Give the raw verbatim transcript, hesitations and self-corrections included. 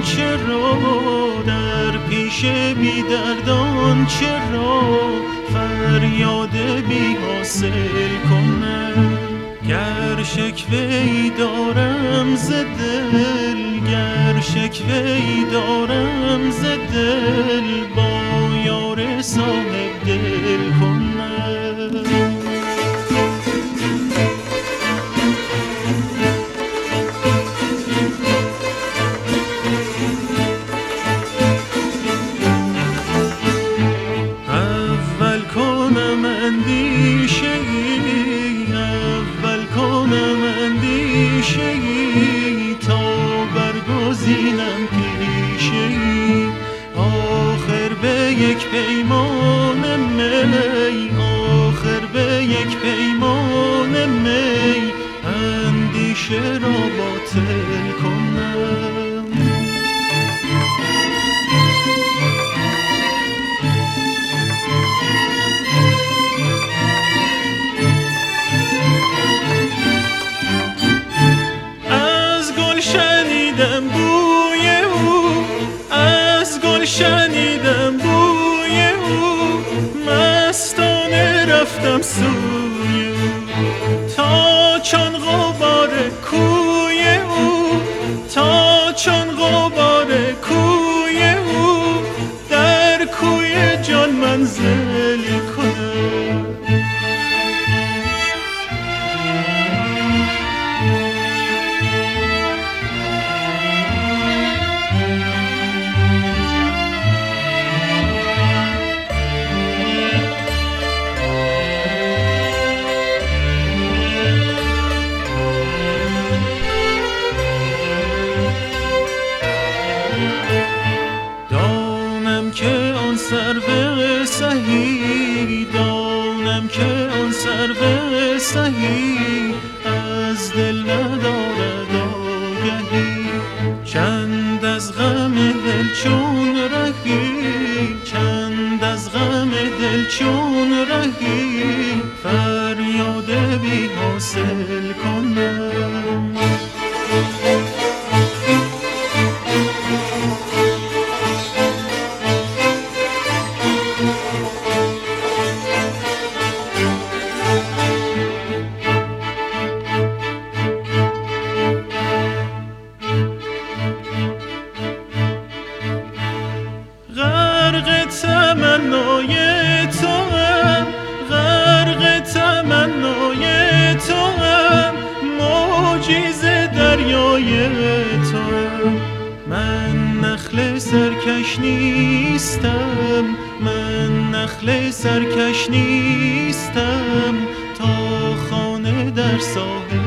چرا در پیش بی دردان چرا فریاد بی حاصل کنم؟ گر شکوه‌ای دارم ز دل، گر شکوه‌ای دارم ز دل، با یار صاحب دل کنم. اول کنم اندیشه ای، اول کنم اندیشه ای، تا برگزینم پیشه ای. آخر به یک پیمان می، آخر به یک پیمان می، اندیشه را باطل کنم. شنیدم بوی او، از گل شنیدم بوی او، مستانه رفتم سوی او، تا چون غبار کوی او، تا چون غبار کوی او، در کوی جان منزل کنم. دانم که آن سرو سهی، دانم که آن سرو سهی، از دل ندارد آگهی. چند از غم دل چون رهی، چند از غم دل چون رهی، فریاد بی حاصل کنم. غرق تمنای توام، غرق تمنای توام، موجی ز دریای توام. من نخل سرکش نیستم، من نخل سرکش نیستم، تا خانه در ساحل